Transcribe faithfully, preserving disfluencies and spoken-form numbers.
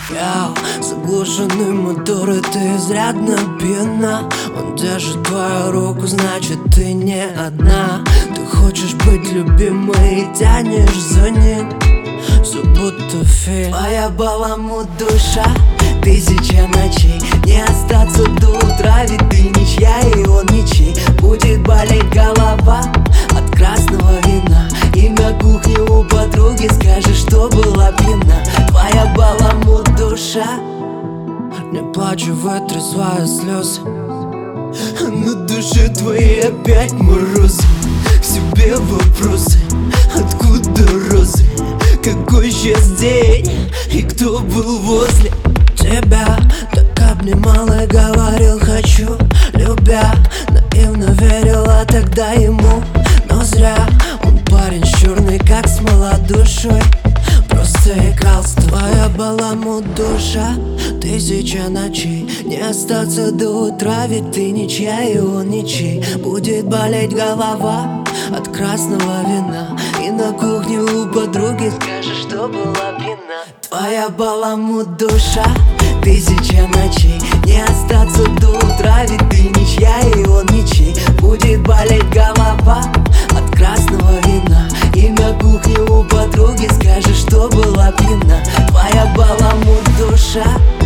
Я заглушенный мотор, и ты изрядно пьяна. Он держит твою руку, значит ты не одна. Ты хочешь быть любимой и тянешь за ним, все будто фильм. Твоя баламут душа, тысяча ночей. Не остаться до утра, ведь ты ничья и он ничей. Будет болеть голова от красного вина, и на кухне у подруги скажешь, что была пьяна. Твоя баламут душа, не плачу, вытри свои слезы. На душе твоей опять морозы. К себе вопросы: откуда розы? Какой сейчас день? И кто был возле тебя? Так обнимал и говорил хочу, любя. Наивно верила тогда ему, но зря. Он парень черный, как смола душой, просто игрался. Твоя баламут душа, тысяча ночей. Не остаться до утра, ведь ты ничья и он ничей. Будет болеть голова от красного вина, и на кухне у подруги скажешь, что была пьяна. Твоя баламут душа, тысяча ночей. Не остаться до утра, ведь ты ничья и он ничей. Будет болеть голова от красного вина, и на кухне у подруги скажешь, что была пьяна. Твоя баламут душа.